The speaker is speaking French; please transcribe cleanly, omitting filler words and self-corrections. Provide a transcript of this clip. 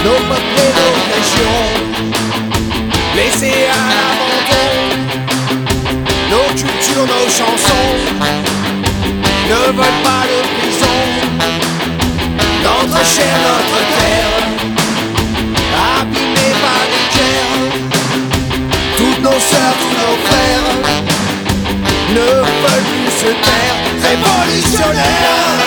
nos peuples et nos régions, laissés à l'abandon. Nos cultures, nos chansons ne veulent pas de prison. Notre chair, notre terre, abîmée par les guerres. Toutes nos sœurs, tous nos frères ne veulent plus se taire. Révolutionnaires.